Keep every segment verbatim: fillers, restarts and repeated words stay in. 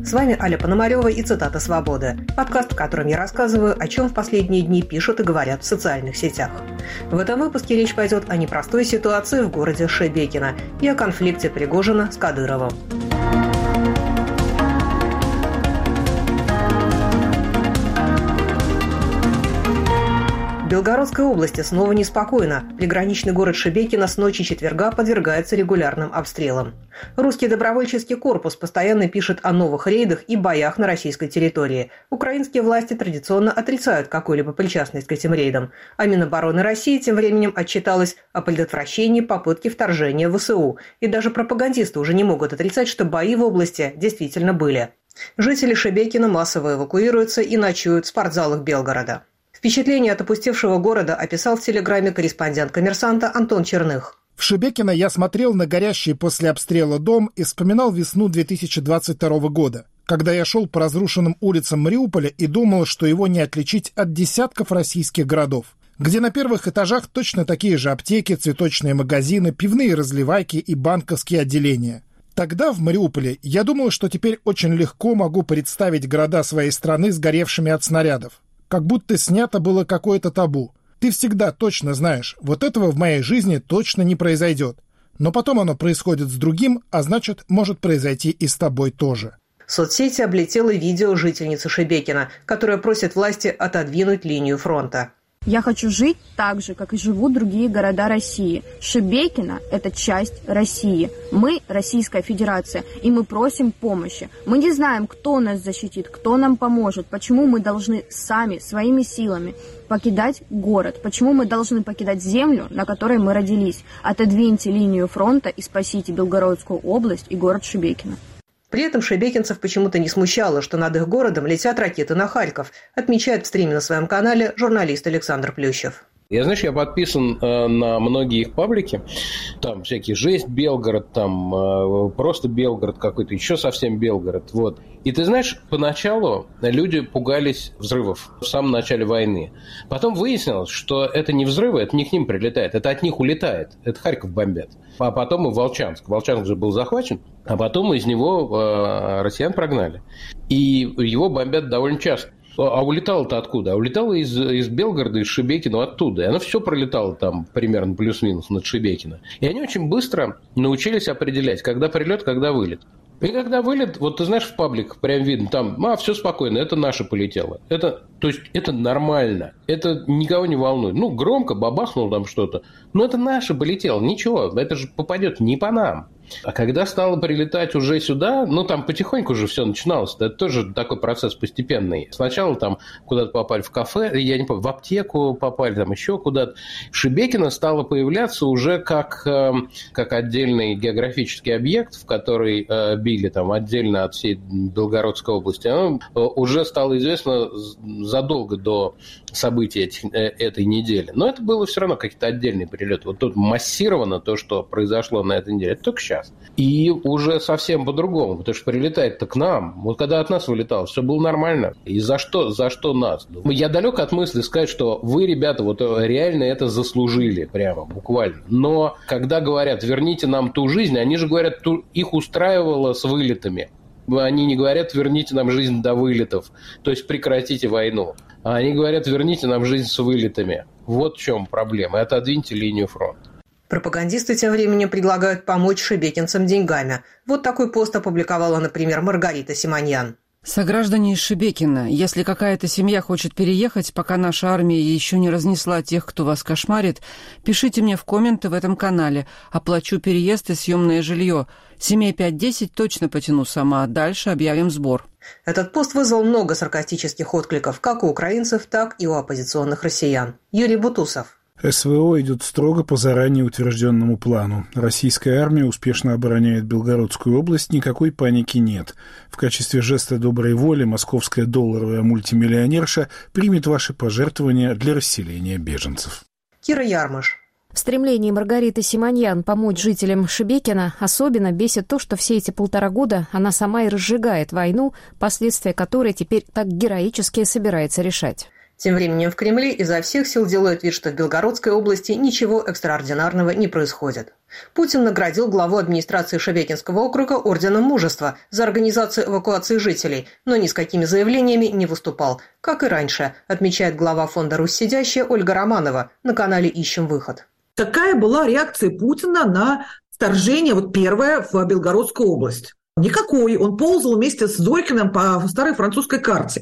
С вами Аля Пономарева и «Цитата свободы». Подкаст, в котором я рассказываю, о чем в последние дни пишут и говорят в социальных сетях. В этом выпуске речь пойдет о непростой ситуации в городе Шебекино и о конфликте Пригожина с Кадыровым. В Белгородской области снова неспокойно. Приграничный город Шебекино с ночи четверга подвергается регулярным обстрелам. Русский добровольческий корпус постоянно пишет о новых рейдах и боях на российской территории. Украинские власти традиционно отрицают какую-либо причастность к этим рейдам. А Минобороны России тем временем отчиталась о предотвращении попытки вторжения в ВСУ. И даже пропагандисты уже не могут отрицать, что бои в области действительно были. Жители Шебекино массово эвакуируются и ночуют в спортзалах Белгорода. Впечатление от опустевшего города описал в телеграме корреспондент «Коммерсанта» Антон Черных. В Шебекино я смотрел на горящий после обстрела дом и вспоминал весну две тысячи двадцать второго года, когда я шел по разрушенным улицам Мариуполя и думал, что его не отличить от десятков российских городов, где на первых этажах точно такие же аптеки, цветочные магазины, пивные разливайки и банковские отделения. Тогда в Мариуполе я думал, что теперь очень легко могу представить города своей страны сгоревшими от снарядов. Как будто снято было какое-то табу. Ты всегда точно знаешь, вот этого в моей жизни точно не произойдет. Но потом оно происходит с другим, а значит, может произойти и с тобой тоже. Соцсети облетело видео жительницы Шебекино, которая просит власти отодвинуть линию фронта. Я хочу жить так же, как и живут другие города России. Шебекино – это часть России. Мы – Российская Федерация, и мы просим помощи. Мы не знаем, кто нас защитит, кто нам поможет, почему мы должны сами, своими силами покидать город, почему мы должны покидать землю, на которой мы родились. Отодвиньте линию фронта и спасите Белгородскую область и город Шебекино. При этом шебекинцев почему-то не смущало, что над их городом летят ракеты на Харьков, отмечает в стриме на своем канале журналист Александр Плющев. Я, знаешь, я подписан э, на многие их паблики, там всякие «Жесть Белгород», там э, просто Белгород какой-то, еще совсем Белгород, вот. И ты знаешь, поначалу люди пугались взрывов в самом начале войны. Потом выяснилось, что это не взрывы, это не к ним прилетает, это от них улетает, это Харьков бомбят. А потом и Волчанск, Волчанск же был захвачен, а потом из него э, россиян прогнали. И его бомбят довольно часто. А улетало-то откуда? А улетало из, из Белгорода, из Шебекино, оттуда. И оно все пролетало там примерно плюс-минус над Шебекино. И они очень быстро научились определять, когда прилет, когда вылет. И когда вылет, вот ты знаешь, в пабликах прям видно, там, а, все спокойно, это наше полетело. Это, то есть, это нормально, это никого не волнует. Ну, громко бабахнуло там что-то, но это наше полетело, ничего, это же попадет не по нам. А когда стало прилетать уже сюда, ну, там потихоньку уже все начиналось. Это тоже такой процесс постепенный. Сначала там куда-то попали в кафе, я не помню, в аптеку попали, там еще куда-то. Шебекино стало появляться уже как, как отдельный географический объект, в который били там отдельно от всей Белгородской области. Оно уже стало известно задолго до событий этих, этой недели. Но это было все равно какие-то отдельные прилеты. Вот тут массированно то, что произошло на этой неделе, это только сейчас. И уже совсем по-другому, потому что прилетает-то к нам. Вот когда от нас вылетало, все было нормально. И за что, за что нас? Я далек от мысли сказать, что вы, ребята, вот реально это заслужили прямо, буквально. Но когда говорят, верните нам ту жизнь, они же говорят, их устраивало с вылетами. Они не говорят, верните нам жизнь до вылетов, то есть прекратите войну. А они говорят, верните нам жизнь с вылетами. Вот в чем проблема. Отодвиньте линию фронта. Пропагандисты тем временем предлагают помочь шебекинцам деньгами. Вот такой пост опубликовала, например, Маргарита Симоньян. Сограждане из Шебекино, если какая-то семья хочет переехать, пока наша армия еще не разнесла тех, кто вас кошмарит, пишите мне в комменты в этом канале. Оплачу переезд и съемное жилье. Семей пять-десять точно потяну сама, а дальше объявим сбор. Этот пост вызвал много саркастических откликов, как у украинцев, так и у оппозиционных россиян. Юрий Бутусов. СВО идет строго по заранее утвержденному плану. Российская армия успешно обороняет Белгородскую область, никакой паники нет. В качестве жеста доброй воли московская долларовая мультимиллионерша примет ваши пожертвования для расселения беженцев. Кира Ярмаш. В стремлении Маргариты Симоньян помочь жителям Шебекино особенно бесит то, что все эти полтора года она сама и разжигает войну, последствия которой теперь так героически собирается решать. Тем временем в Кремле изо всех сил делают вид, что в Белгородской области ничего экстраординарного не происходит. Путин наградил главу администрации Шебекинского округа орденом Мужества за организацию эвакуации жителей, но ни с какими заявлениями не выступал, как и раньше, отмечает глава фонда «Русь сидящая» Ольга Романова на канале «Ищем выход». Какая была реакция Путина на вторжение, вот первое, в Белгородскую область? Никакой. Он ползал вместе с Зорькиным по старой французской карте.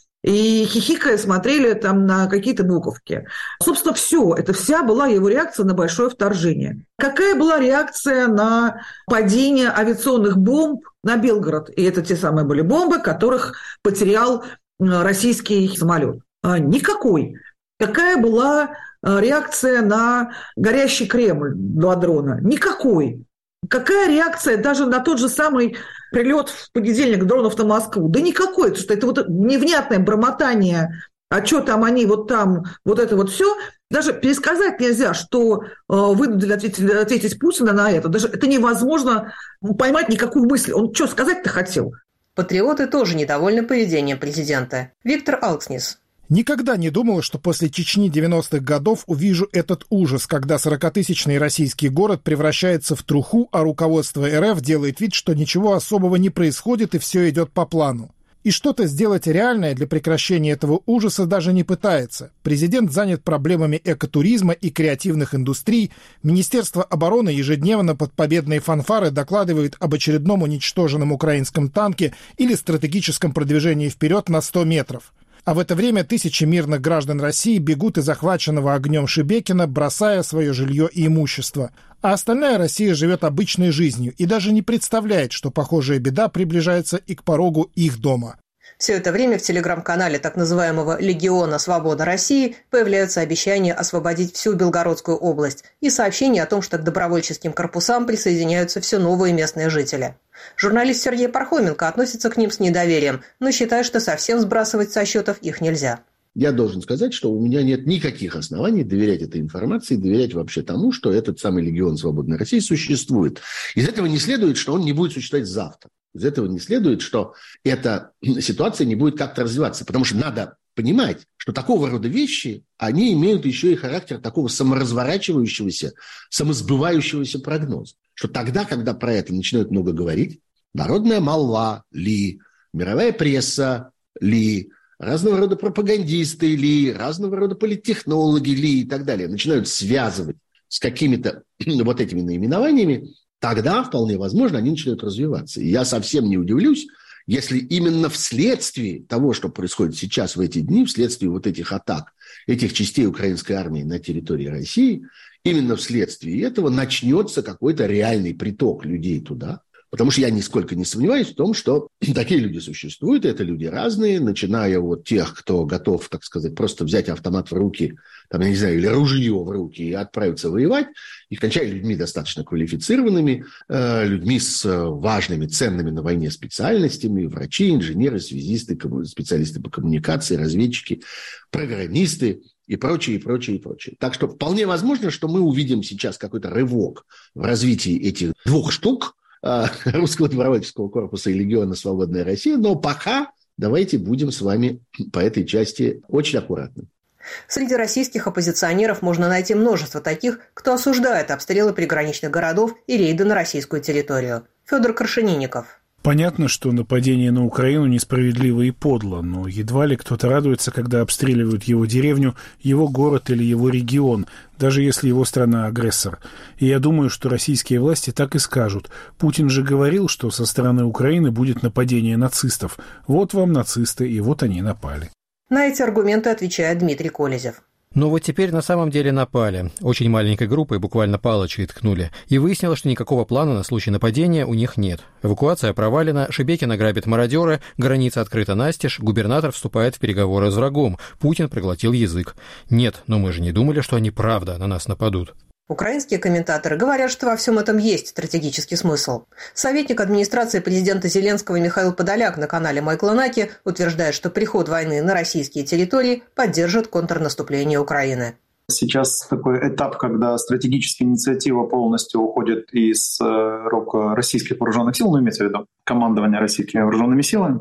И хихикая смотрели там на какие-то буковки. Собственно, все. Это вся была его реакция на большое вторжение. Какая была реакция на падение авиационных бомб на Белгород? И это те самые были бомбы, которых потерял российский самолет. Никакой. Какая была реакция на горящий Кремль, два дрона? Никакой. Какая реакция даже на тот же самый прилет в понедельник дронов на Москву? Да никакой, потому что это вот невнятное бормотание, а что там они, вот там, вот это вот все. Даже пересказать нельзя, что вынудили ответить, ответить Путина на это. Даже это невозможно поймать никакую мысль. Он что сказать-то хотел? Патриоты тоже недовольны поведением президента. Виктор Алкснис. Никогда не думала, что после Чечни девяностых годов увижу этот ужас, когда сорокатысячный российский город превращается в труху, а руководство эр эф делает вид, что ничего особого не происходит и все идет по плану. И что-то сделать реальное для прекращения этого ужаса даже не пытается. Президент занят проблемами экотуризма и креативных индустрий. Министерство обороны ежедневно под победные фанфары докладывает об очередном уничтоженном украинском танке или стратегическом продвижении вперед на сто метров. А в это время тысячи мирных граждан России бегут из захваченного огнем Шебекина, бросая свое жилье и имущество. А остальная Россия живет обычной жизнью и даже не представляет, что похожая беда приближается и к порогу их дома. Все это время в телеграм-канале так называемого «Легиона Свобода России» появляются обещания освободить всю Белгородскую область и сообщения о том, что к добровольческим корпусам присоединяются все новые местные жители. Журналист Сергей Пархоменко относится к ним с недоверием, но считает, что совсем сбрасывать со счетов их нельзя. Я должен сказать, что у меня нет никаких оснований доверять этой информации, доверять вообще тому, что этот самый Легион Свободной России существует. Из этого не следует, что он не будет существовать завтра. Из этого не следует, что эта ситуация не будет как-то развиваться. Потому что надо понимать, что такого рода вещи, они имеют еще и характер такого саморазворачивающегося, самосбывающегося прогноза. Что тогда, когда про это начинают много говорить, народная молва ли, мировая пресса ли, разного рода пропагандисты ли, разного рода политтехнологи ли и так далее начинают связывать с какими-то вот этими наименованиями, тогда, вполне возможно, они начинают развиваться. И я совсем не удивлюсь, если именно вследствие того, что происходит сейчас в эти дни, вследствие вот этих атак, этих частей украинской армии на территории России, именно вследствие этого начнется какой-то реальный приток людей туда. Потому что я нисколько не сомневаюсь в том, что такие люди существуют, и это люди разные, начиная от тех, кто готов, так сказать, просто взять автомат в руки, там, я не знаю, или ружье в руки и отправиться воевать, и кончая людьми достаточно квалифицированными, э, людьми с важными, ценными на войне специальностями, врачи, инженеры, связисты, специалисты по коммуникации, разведчики, программисты и прочее, и прочее, и прочее. Так что вполне возможно, что мы увидим сейчас какой-то рывок в развитии этих двух штук, Русского добровольческого корпуса и Легиона Свободная Россия, но пока давайте будем с вами по этой части очень аккуратны. Среди российских оппозиционеров можно найти множество таких, кто осуждает обстрелы приграничных городов и рейды на российскую территорию. Федор Крашенинников. Понятно, что нападение на Украину несправедливо и подло, но едва ли кто-то радуется, когда обстреливают его деревню, его город или его регион, даже если его страна агрессор. И я думаю, что российские власти так и скажут. Путин же говорил, что со стороны Украины будет нападение нацистов. Вот вам нацисты, и вот они напали. На эти аргументы отвечает Дмитрий Колезев. Но вот теперь на самом деле напали. Очень маленькой группой, буквально палочкой ткнули. И выяснилось, что никакого плана на случай нападения у них нет. Эвакуация провалена, Шебекина грабит мародеры, граница открыта настежь, губернатор вступает в переговоры с врагом, Путин проглотил язык. Нет, но мы же не думали, что они правда на нас нападут. Украинские комментаторы говорят, что во всем этом есть стратегический смысл. Советник администрации президента Зеленского Михаил Подоляк на канале Майкла Наки утверждает, что приход войны на российские территории поддержит контрнаступление Украины. Сейчас такой этап, когда стратегическая инициатива полностью уходит из рук российских вооруженных сил, ну, имеется в виду командование российскими вооруженными силами.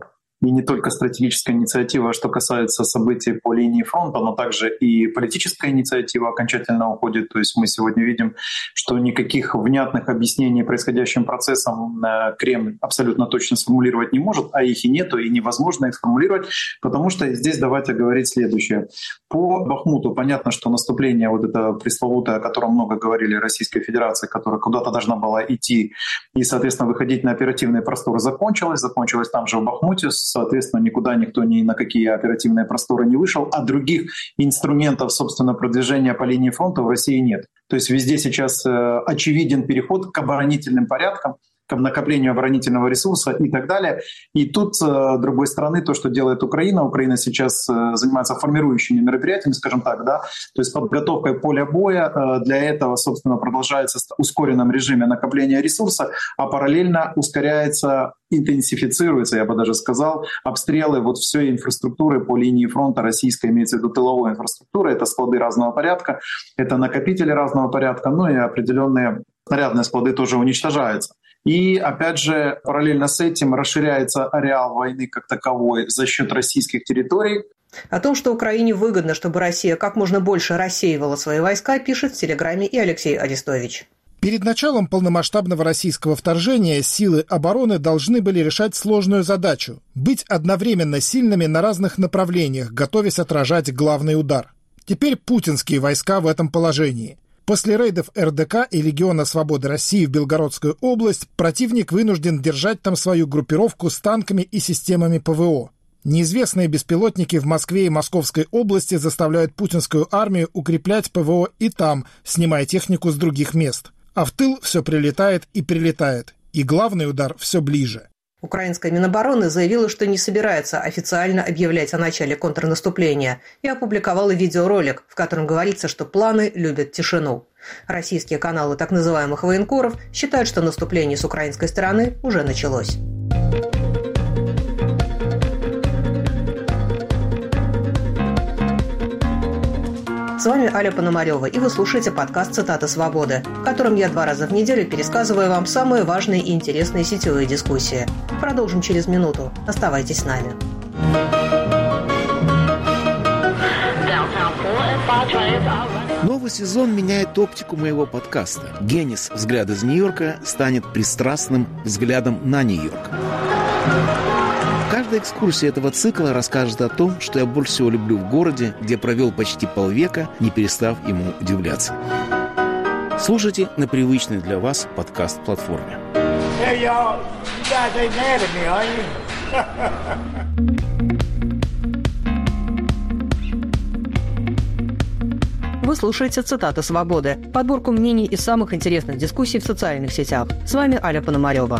и не только стратегическая инициатива, что касается событий по линии фронта, но также и политическая инициатива окончательно уходит. То есть мы сегодня видим, что никаких внятных объяснений происходящим процессам Кремль абсолютно точно сформулировать не может, а их и нету, и невозможно их сформулировать, потому что здесь давайте говорить следующее. По Бахмуту понятно, что наступление, вот это пресловутое, о котором много говорили, Российской Федерации, которая куда-то должна была идти и, соответственно, выходить на оперативные просторы, закончилось. Закончилось там же в Бахмуте. Соответственно, никуда никто ни на какие оперативные просторы не вышел, а других инструментов, собственно, продвижения по линии фронта в России нет. То есть везде сейчас э, очевиден переход к оборонительным порядкам, к накоплению оборонительного ресурса и так далее. И тут, с другой стороны, то, что делает Украина, Украина сейчас занимается формирующими мероприятиями, скажем так, да, то есть подготовкой поля боя. Для этого, собственно, продолжается в ускоренном режиме накопление ресурса, а параллельно ускоряется, интенсифицируется, я бы даже сказал, обстрелы вот всей инфраструктуры по линии фронта российской, имеется в виду тыловой инфраструктуры, это склады разного порядка, это накопители разного порядка, ну и определенные снарядные склады тоже уничтожаются. И, опять же, параллельно с этим расширяется ареал войны как таковой за счет российских территорий. О том, что Украине выгодно, чтобы Россия как можно больше рассеивала свои войска, пишет в Телеграме и Алексей Арестович. Перед началом полномасштабного российского вторжения силы обороны должны были решать сложную задачу – быть одновременно сильными на разных направлениях, готовясь отражать главный удар. Теперь путинские войска в этом положении. После рейдов эр дэ ка и Легиона Свободы России в Белгородскую область противник вынужден держать там свою группировку с танками и системами пэ вэ о. Неизвестные беспилотники в Москве и Московской области заставляют путинскую армию укреплять пэ вэ о и там, снимая технику с других мест. А в тыл все прилетает и прилетает. И главный удар все ближе. Украинская Минобороны заявила, что не собирается официально объявлять о начале контрнаступления и опубликовала видеоролик, в котором говорится, что планы любят тишину. Российские каналы так называемых военкоров считают, что наступление с украинской стороны уже началось. С вами Аля Пономарева, и вы слушаете подкаст «Цитаты свободы», в котором я два раза в неделю пересказываю вам самые важные и интересные сетевые дискуссии. Продолжим через минуту. Оставайтесь с нами. Новый сезон меняет оптику моего подкаста. Генис «Взгляд из Нью-Йорка» станет пристрастным взглядом на Нью-Йорк. Каждая экскурсия этого цикла расскажет о том, что я больше всего люблю в городе, где провел почти полвека, не перестав ему удивляться. Слушайте на привычной для вас подкаст-платформе. Hey, y'all, you guys ain't mad at me, are you? Вы слушаете «Цитаты свободы», подборку мнений из самых интересных дискуссий в социальных сетях. С вами Аля Пономарева.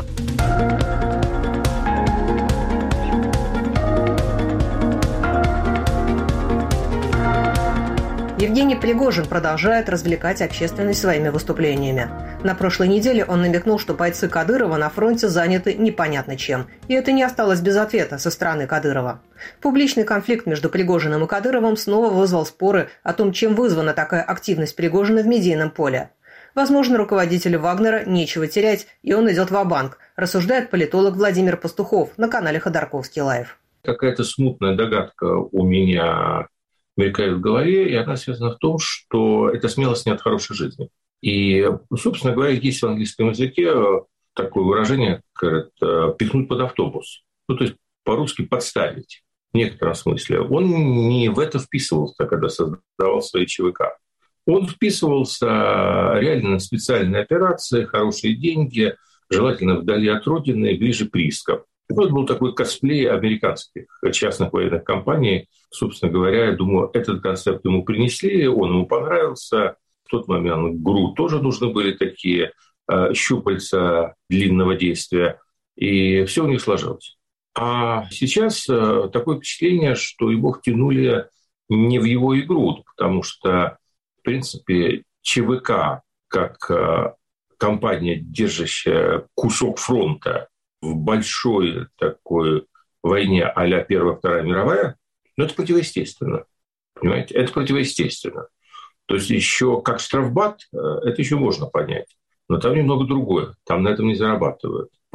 Евгений Пригожин продолжает развлекать общественность своими выступлениями. На прошлой неделе он намекнул, что бойцы Кадырова на фронте заняты непонятно чем. И это не осталось без ответа со стороны Кадырова. Публичный конфликт между Пригожиным и Кадыровым снова вызвал споры о том, чем вызвана такая активность Пригожина в медийном поле. Возможно, руководителю Вагнера нечего терять, и он идет ва-банк, рассуждает политолог Владимир Пастухов на канале Ходорковский Лайв. Какая-то смутная догадка у меня мелькает в голове, и она связана в том, что эта смелость не от хорошей жизни. И, собственно говоря, есть в английском языке такое выражение, говорят, пихнуть под автобус. Ну, то есть по-русски подставить в некотором смысле. Он не в это вписывался, когда создавал свои ЧВК. Он вписывался реально на специальные операции, хорошие деньги, желательно вдали от родины, ближе к рискам. Это был такой косплей американских частных военных компаний. Собственно говоря, я думаю, этот концепт ему принесли, он ему понравился. В тот момент ГРУ тоже нужны были такие э, щупальца длинного действия. И все у них сложилось. А сейчас э, такое впечатление, что его втянули не в его игру, потому что, в принципе, ЧВК, как э, компания, держащая кусок фронта в большой такой войне а-ля Первая, Вторая мировая, ну, это противоестественно. Понимаете? Это противоестественно. То есть еще как штрафбат, это еще можно понять. Но там немного другое. Там на этом не зарабатывают.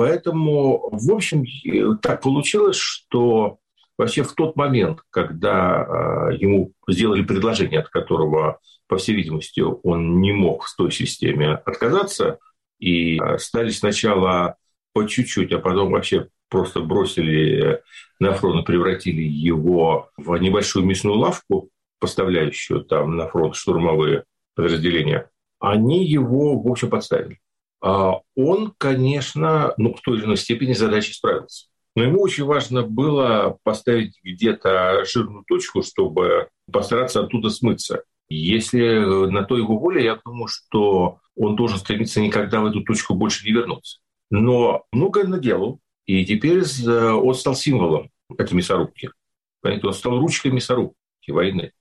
Поэтому, в общем, так получилось, что вообще в тот момент, когда ему сделали предложение, от которого, по всей видимости, он не мог в той системе отказаться, и стали сначала по чуть-чуть, а потом вообще просто бросили на фронт, превратили его в небольшую мясную лавку, поставляющую там на фронт штурмовые подразделения, они его, в общем, подставили. А он, конечно, ну, в той или иной степени с задачей справился. Но ему очень важно было поставить где-то жирную точку, чтобы постараться оттуда смыться. Если на то его воля, я думаю, что он должен стремиться никогда в эту точку больше не вернуться. Но многое наделал, и теперь он стал символом этой мясорубки. Понимаете, он стал ручкой мясорубки войны.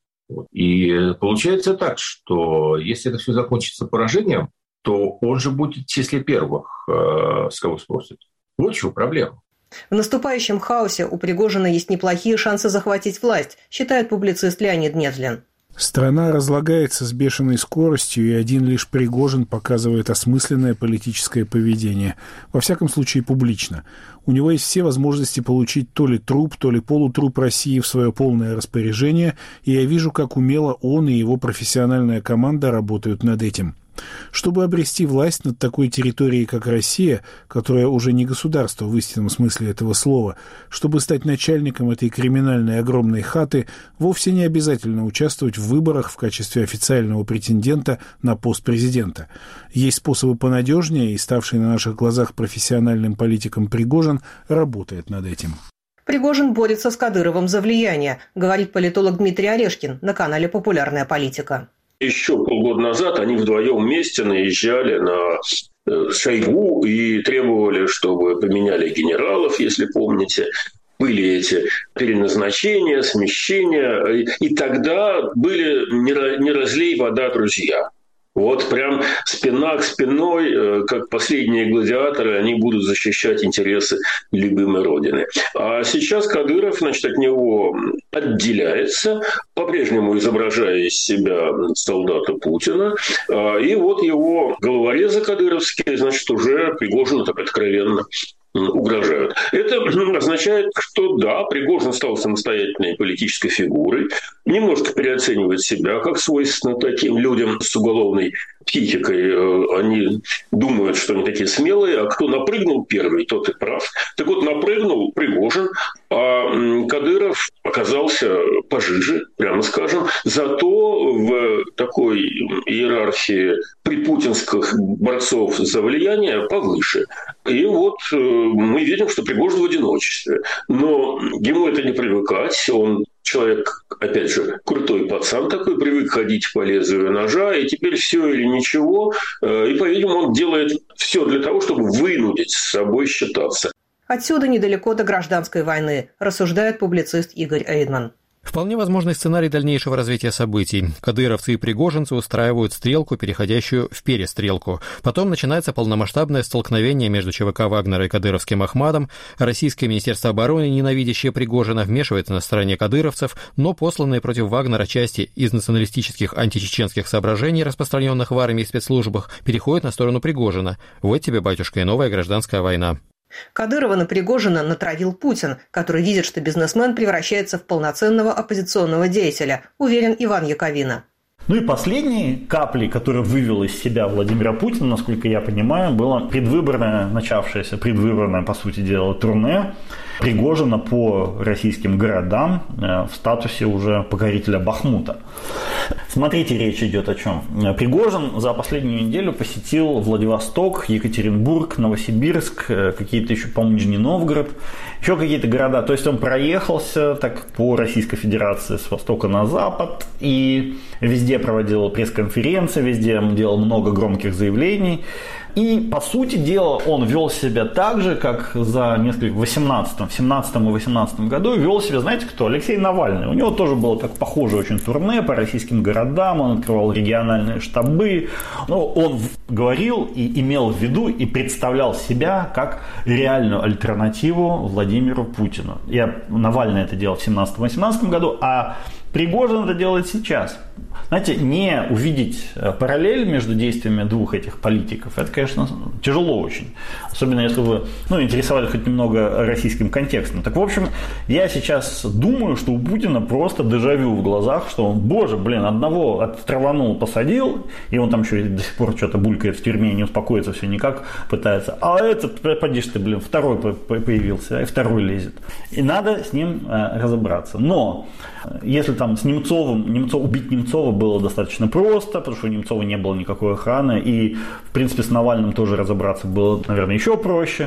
И получается так, что если это все закончится поражением, то он же будет в числе первых, с кого спросят. Вот в чем проблема. В наступающем хаосе у Пригожина есть неплохие шансы захватить власть, считает публицист Леонид Невзлин. Страна разлагается с бешеной скоростью, и один лишь Пригожин показывает осмысленное политическое поведение. Во всяком случае, публично. У него есть все возможности получить то ли труп, то ли полутруп России в свое полное распоряжение, и я вижу, как умело он и его профессиональная команда работают над этим. Чтобы обрести власть над такой территорией, как Россия, которая уже не государство в истинном смысле этого слова, чтобы стать начальником этой криминальной огромной хаты, вовсе не обязательно участвовать в выборах в качестве официального претендента на пост президента. Есть способы понадежнее, и ставший на наших глазах профессиональным политиком Пригожин работает над этим. Пригожин борется с Кадыровым за влияние, говорит политолог Дмитрий Орешкин на канале «Популярная политика». Еще полгода назад они вдвоем вместе наезжали на Шойгу и требовали, чтобы поменяли генералов, если помните. Были эти переназначения, смещения. И тогда были «не разлей вода, друзья». Вот прям спина к спиной, как последние гладиаторы, они будут защищать интересы любимой родины. А сейчас Кадыров, значит, от него отделяется, по-прежнему изображая из себя солдата Путина. И вот его головорезы кадыровские, значит, уже Пригожину так откровенно угрожают. Это означает, что да, Пригожин стал самостоятельной политической фигурой, немножко переоценивает себя, как свойственно таким людям с уголовной психикой. Они думают, что они такие смелые, а кто напрыгнул первый, тот и прав. Так вот, напрыгнул Пригожин, а Кадыров оказался пожиже, прямо скажем. Зато в такой иерархии припутинских борцов за влияние повыше. И вот мы видим, что Пригожин в одиночестве. Но ему это не привыкать. Он человек, опять же, крутой пацан такой, привык ходить по лезвию ножа, и теперь все или ничего. И, по-видимому, он делает все для того, чтобы вынудить с собой считаться. Отсюда недалеко до гражданской войны, рассуждает публицист Игорь Эйдман. Вполне возможный сценарий дальнейшего развития событий. Кадыровцы и пригожинцы устраивают стрелку, переходящую в перестрелку. Потом начинается полномасштабное столкновение между ЧВК Вагнера и кадыровским Ахмадом. Российское министерство обороны, ненавидящее Пригожина, вмешивается на стороне кадыровцев, но посланные против Вагнера части из националистических античеченских соображений, распространенных в армии и спецслужбах, переходят на сторону Пригожина. Вот тебе, батюшка, и новая гражданская война. Кадырова на Пригожина натравил Путин, который видит, что бизнесмен превращается в полноценного оппозиционного деятеля, уверен Иван Яковина. Ну и последней каплей, которая вывела из себя Владимира Путина, насколько я понимаю, было предвыборное, начавшееся предвыборное, по сути дела, турне Пригожина по российским городам в статусе уже покорителя Бахмута. Смотрите, речь идет о чем. Пригожин за последнюю неделю посетил Владивосток, Екатеринбург, Новосибирск, какие-то еще, по-моему, Нижний Новгород, еще какие-то города. То есть он проехался так по Российской Федерации с востока на запад и везде проводил пресс-конференции, везде делал много громких заявлений. И, по сути дела, он вел себя так же, как за несколько, в восемнадцатом, в семнадцатом и восемнадцатом году вел себя, знаете кто? Алексей Навальный. У него тоже было как похожее очень турне по российским городам, он открывал региональные штабы. Ну, он говорил и имел в виду и представлял себя как реальную альтернативу Владимиру Путину. Я, Навальный это делал в семнадцатом-восемнадцатом году, а Пригожин это делает сейчас. знаете, не увидеть параллель между действиями двух этих политиков, это, конечно, тяжело очень. Особенно если вы ну, интересовались хоть немного российским контекстом. Так, в общем, я сейчас думаю, что у Путина просто дежавю в глазах, что он, боже, блин, одного оттраванул, посадил, и он там еще до сих пор что-то булькает в тюрьме, не успокоится все никак, пытается. А этот, поди ты, блин, второй появился, и второй лезет. И надо с ним разобраться. Но если там с Немцовым, Немцов, убить Немцова было достаточно просто, потому что у Немцова не было никакой охраны, и, в принципе, с Навальным тоже разобраться было, наверное, еще проще,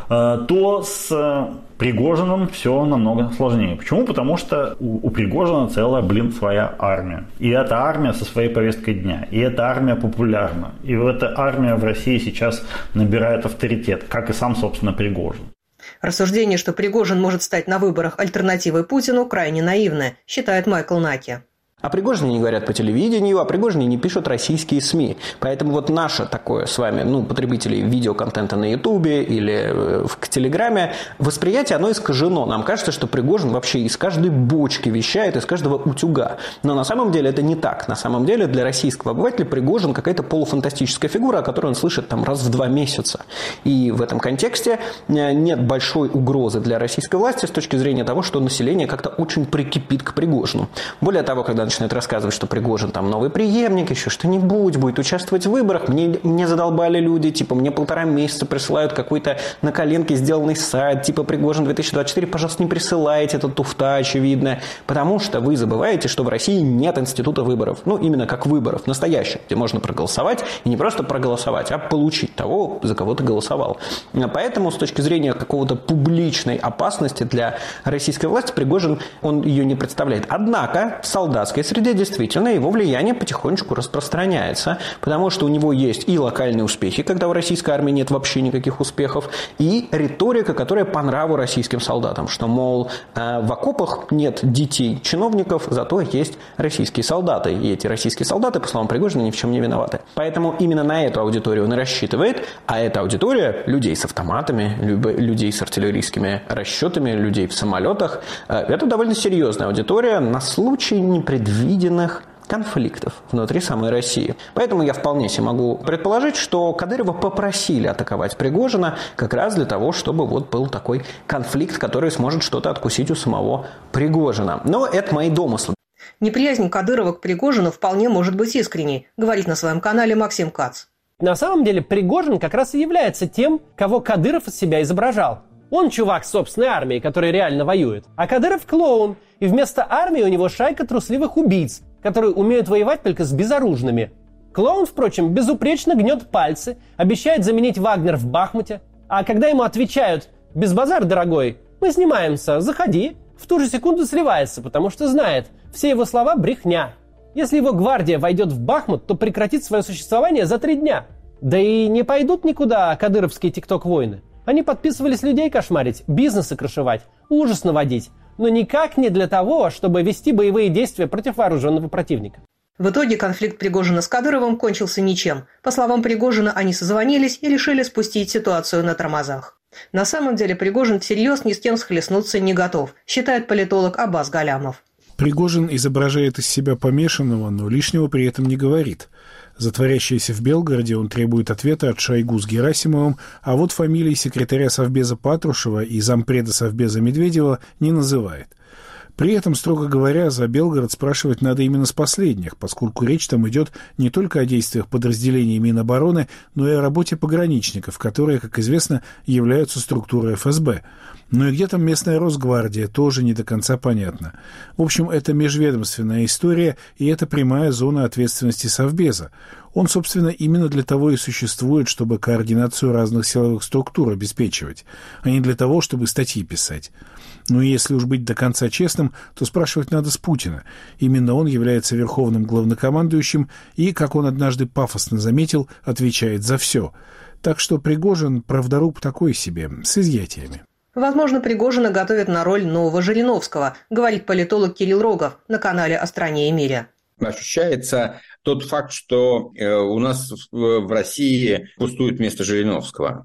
то с Пригожиным все намного сложнее. Почему? Потому что у, у Пригожина целая, блин, своя армия. И эта армия со своей повесткой дня. И эта армия популярна. И эта армия в России сейчас набирает авторитет, как и сам, собственно, Пригожин. Рассуждение, что Пригожин может стать на выборах альтернативой Путину, крайне наивное, считает Майкл Наки. О Пригожине не говорят по телевидению, о Пригожине не пишут российские СМИ. Поэтому вот наше такое с вами, ну, потребителей видеоконтента на Ютубе или в Телеграме, восприятие, оно искажено. Нам кажется, что Пригожин вообще из каждой бочки вещает, из каждого утюга. Но на самом деле это не так. На самом деле для российского обывателя Пригожин какая-то полуфантастическая фигура, о которой он слышит там раз в два месяца. И в этом контексте нет большой угрозы для российской власти с точки зрения того, что население как-то очень прикипит к Пригожину. Более того, когда начинает рассказывать, что Пригожин там новый преемник, еще что-нибудь, будет участвовать в выборах. Мне, мне задолбали люди, типа, мне полтора месяца присылают какой-то на коленке сделанный сайт, типа Пригожин две тысячи двадцать четыре, пожалуйста, не присылайте, это туфта очевидная. Потому что вы забываете, что в России нет института выборов. Ну, именно как выборов, настоящих, где можно проголосовать, и не просто проголосовать, а получить того, за кого ты голосовал. Поэтому, с точки зрения какого-то публичной опасности для российской власти, Пригожин, он ее не представляет. Однако, в солдатской среде действительно его влияние потихонечку распространяется, потому что у него есть и локальные успехи, когда в российской армии нет вообще никаких успехов, и риторика, которая по нраву российским солдатам, что, мол, в окопах нет детей чиновников, зато есть российские солдаты, и эти российские солдаты, по словам Пригожина, ни в чем не виноваты. Поэтому именно на эту аудиторию он и рассчитывает, а эта аудитория людей с автоматами, людей с артиллерийскими расчетами, людей в самолетах, это довольно серьезная аудитория на случай непредвиденных виденных конфликтов внутри самой России. Поэтому я вполне себе могу предположить, что Кадырова попросили атаковать Пригожина как раз для того, чтобы вот был такой конфликт, который сможет что-то откусить у самого Пригожина. Но это мои домыслы. Неприязнь Кадырова к Пригожину вполне может быть искренней, говорит на своем канале Максим Кац. На самом деле Пригожин как раз и является тем, кого Кадыров из себя изображал. Он чувак с собственной армией, который реально воюет. А Кадыров клоун. И вместо армии у него шайка трусливых убийц, которые умеют воевать только с безоружными. Клоун, впрочем, безупречно гнет пальцы, обещает заменить Вагнер в Бахмуте. А когда ему отвечают «Без базар, дорогой, мы снимаемся, заходи», в ту же секунду сливается, потому что знает, все его слова – брехня. Если его гвардия войдет в Бахмут, то прекратит свое существование за три дня. Да и не пойдут никуда кадыровские тикток-войны. Они подписывались людей кошмарить, бизнесы крышевать, ужас наводить. Но никак не для того, чтобы вести боевые действия против вооруженного противника. В итоге конфликт Пригожина с Кадыровым кончился ничем. По словам Пригожина, они созвонились и решили спустить ситуацию на тормозах. На самом деле Пригожин всерьез ни с кем схлестнуться не готов, считает политолог Аббас Галямов. Пригожин изображает из себя помешанного, но лишнего при этом не говорит. За творящееся в Белгороде он требует ответа от Шойгу с Герасимовым, а вот фамилии секретаря Совбеза Патрушева и зампреда Совбеза Медведева не называет. При этом, строго говоря, за Белгород спрашивать надо именно с последних, поскольку речь там идет не только о действиях подразделений Минобороны, но и о работе пограничников, которые, как известно, являются структурой эф эс бэ. Ну и где там местная Росгвардия, тоже не до конца понятно. В общем, это межведомственная история, и это прямая зона ответственности Совбеза. Он, собственно, именно для того и существует, чтобы координацию разных силовых структур обеспечивать, а не для того, чтобы статьи писать. Но если уж быть до конца честным, то спрашивать надо с Путина. Именно он является верховным главнокомандующим и, как он однажды пафосно заметил, отвечает за все. Так что Пригожин правдоруб такой себе, с изъятиями. Возможно, Пригожина готовят на роль нового Жириновского, говорит политолог Кирилл Рогов на канале «О стране и мире». Ощущается тот факт, что у нас в России пустует место Жириновского.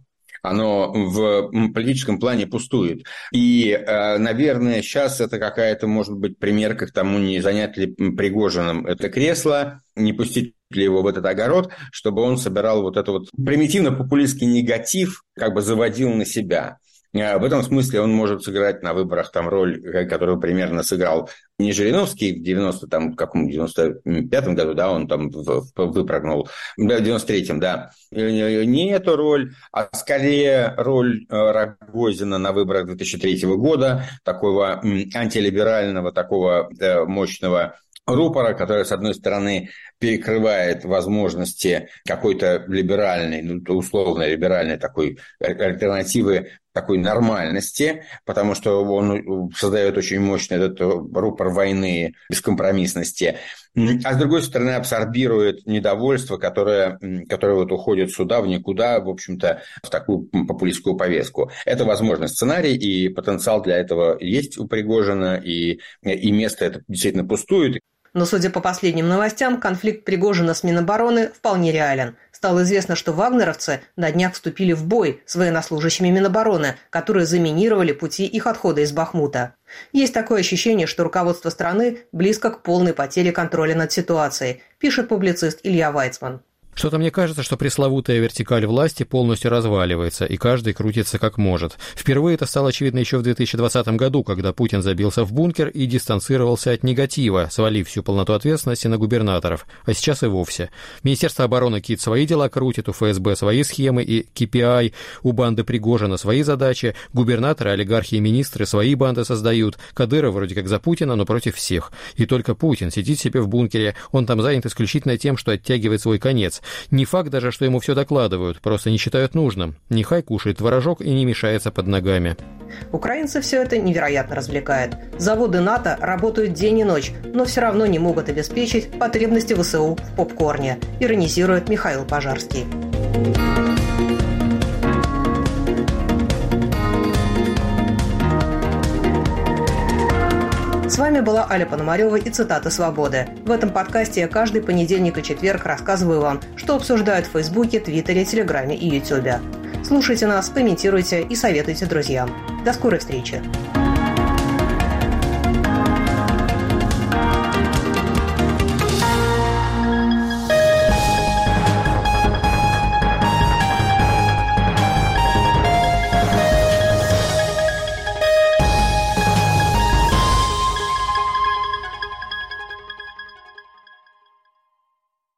оно в политическом плане пустует. И, наверное, сейчас это какая-то, может быть, примерка к тому, не занять ли Пригожиным это кресло, не пустить ли его в этот огород, чтобы он собирал вот это вот примитивно-популистский негатив, как бы заводил на себя. В этом смысле он может сыграть на выборах там роль, которую примерно сыграл не Жириновский в девяносто, там, каком, девяносто пятом году, да, он там выпрыгнул, да, в девяносто третьем, да. Не эту роль, а скорее роль Рогозина на выборах две тысячи третьего года, такого антилиберального, такого мощного рупора, который, с одной стороны, перекрывает возможности какой-то либеральной, ну, условно либеральной такой альтернативы, такой нормальности, потому что он создает очень мощный этот рупор войны, бескомпромиссности, а с другой стороны абсорбирует недовольство, которое, которое вот уходит сюда, в никуда, в общем-то, в такую популистскую повестку. Это возможный сценарий, и потенциал для этого есть у Пригожина, и, и место это действительно пустует. Но, судя по последним новостям, конфликт Пригожина с Минобороны вполне реален. Стало известно, что вагнеровцы на днях вступили в бой с военнослужащими Минобороны, которые заминировали пути их отхода из Бахмута. Есть такое ощущение, что руководство страны близко к полной потере контроля над ситуацией, пишет публицист Илья Вайцман. Что-то мне кажется, что пресловутая вертикаль власти полностью разваливается, и каждый крутится как может. Впервые это стало очевидно еще в две тысячи двадцатом году, когда Путин забился в бункер и дистанцировался от негатива, свалив всю полноту ответственности на губернаторов, а сейчас и вовсе. Министерство обороны КИТ свои дела крутит, у ФСБ свои схемы и кей пи ай, у банды Пригожина свои задачи, губернаторы, олигархи и министры свои банды создают, Кадыров вроде как за Путина, но против всех. И только Путин сидит себе в бункере, он там занят исключительно тем, что оттягивает свой конец. Не факт даже, что ему все докладывают, просто не считают нужным. Нехай кушает творожок и не мешается под ногами. Украинцев все это невероятно развлекает. Заводы НАТО работают день и ночь, но все равно не могут обеспечить потребности ВСУ в попкорне, иронизирует Михаил Пожарский. С вами была Аля Пономарева и цитаты «Свободы». В этом подкасте я каждый понедельник и четверг рассказываю вам, что обсуждают в Фейсбуке, Твиттере, Телеграме и Ютубе. Слушайте нас, комментируйте и советуйте друзьям. До скорой встречи!